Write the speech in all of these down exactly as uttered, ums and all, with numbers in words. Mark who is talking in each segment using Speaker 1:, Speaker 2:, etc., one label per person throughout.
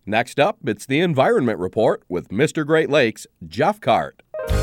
Speaker 1: Next up, it's the Environment Report with Mister Great Lakes, Jeff Cart.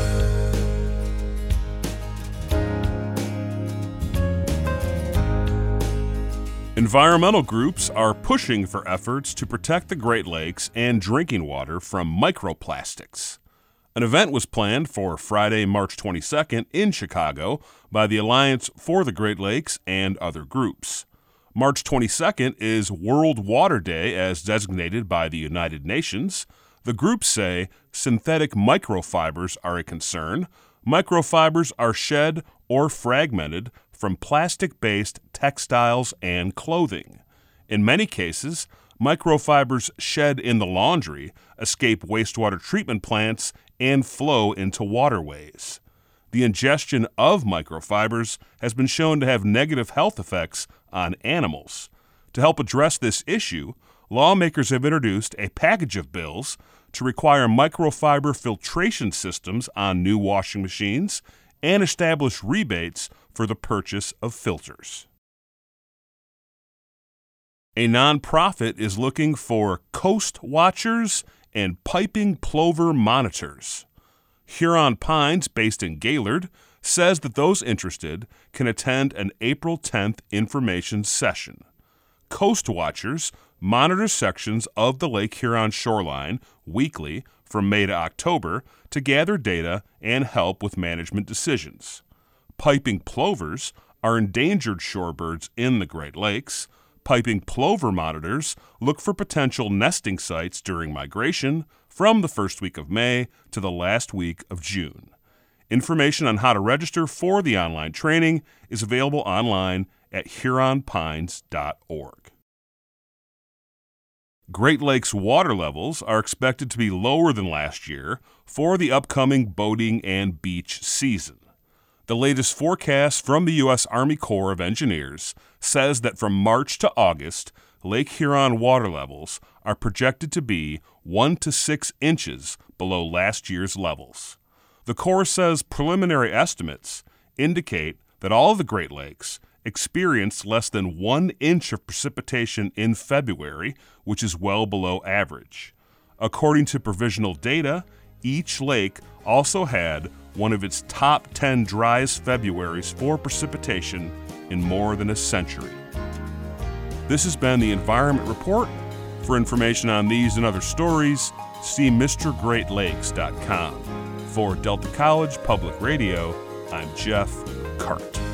Speaker 2: Environmental groups are pushing for efforts to protect the Great Lakes and drinking water from microplastics. An event was planned for Friday, March twenty-second in Chicago by the Alliance for the Great Lakes and other groups. March twenty-second is World Water Day as designated by the United Nations. The groups say synthetic microfibers are a concern. Microfibers are shed or fragmented from plastic-based textiles and clothing. In many cases, microfibers shed in the laundry escape wastewater treatment plants and flow into waterways. The ingestion of microfibers has been shown to have negative health effects on animals. To help address this issue, lawmakers have introduced a package of bills to require microfiber filtration systems on new washing machines and establish rebates for the purchase of filters. A nonprofit is looking for coast watchers and piping plover monitors. Huron Pines, based in Gaylord, says that those interested can attend an April tenth information session. Coast watchers monitor sections of the Lake Huron shoreline weekly from May to October to gather data and help with management decisions. Piping plovers are endangered shorebirds in the Great Lakes. Piping plover monitors look for potential nesting sites during migration from the first week of May to the last week of June. Information on how to register for the online training is available online at huron pines dot org. Great Lakes water levels are expected to be lower than last year for the upcoming boating and beach season. The latest forecast from the U S Army Corps of Engineers says that from March to August, Lake Huron water levels are projected to be one to six inches below last year's levels. The Corps says preliminary estimates indicate that all of the Great Lakes experienced less than one inch of precipitation in February, which is well below average. According to provisional data, each lake also had one of its top ten driest Februarys for precipitation in more than a century. This has been the Environment Report. For information on these and other stories, see Mr Great Lakes dot com. For Delta College Public Radio, I'm Jeff Cart.